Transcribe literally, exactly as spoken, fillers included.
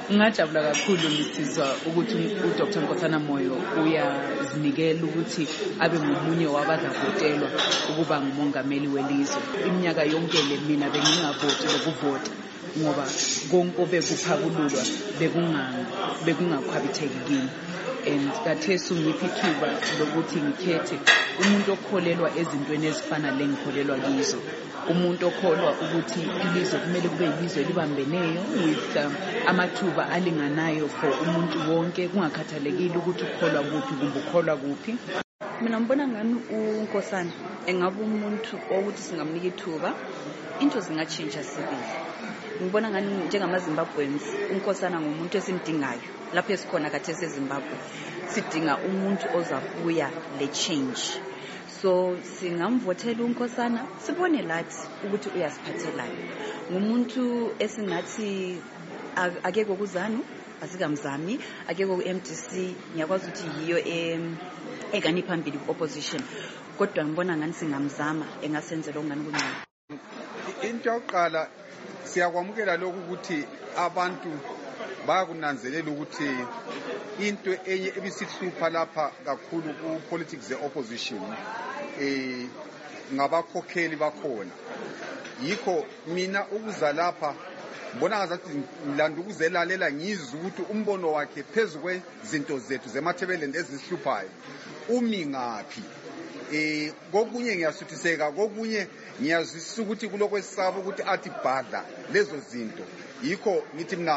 Ngajabula kakhulu ngisizwa ukuthi uDr Nkosana Moyo uyazinikela ukuthi abe ngomunye wabadavotelwa ukuba ngumongameli welizwe. Iminyaka yonke le mina bengingavoti lokuvota ngoba konke obekuphakululwa bekunganga bekungakhwabitheki kimi. And kathesi ungiphi ithuba lokuthi ngikhethe umuntu okholelwa ezintweni ezifana lengikholelwa kizo, umuntu okholwa ukuthi ilizwe kumele kube yilizwe libambeneyo with um, amathuba alinganayo for umuntu wonke kungakhathalekile ukuthi ukholwa kuphi kumbe ukholwa kuphi. Mina ngibona ngani uNkosana engaba umuntu ukuthi singamnika ithuba into zingatshintsha sibili. Ngibona ngani njengamaZimbabweans uNkosana ngumuntu esimdingayo lapho esikhona khathesi eZimbabwe. Sidinga umuntu ozabuya le change. So singamvotela uNkosana sibone lathi ukuthi uyasiphathelana. Ngumuntu esingathi akekho kuZANU asikamzami, akekho ku-M D C ngiyakwazi ukuthi yiyo ekani phambili ku-opposition. Kodwa ngibona ngani singamzama engasenzela okungani kungcono. Into yokuqala siyakwamukela lokhu ukuthi abantu bayakunanzelela ukuthi into enye ebisihlupha lapha kakhulu ku politics ze opposition eh ngabakhokheli bakhona. Yikho mina ukuza lapha ngibona ngazathi ngilanda ukuzelalela ngizwe ukuthi umbono wakhe phezukwe izinto zethu zemathebeleni ezisihluphayo umi ngaphi. Eh kokunye ngiyasuthiseka, kokunye ngiyazwisisa ukuthi kulokwesaba ukuthi athi badla lezo zinto. Yikho ngithi mina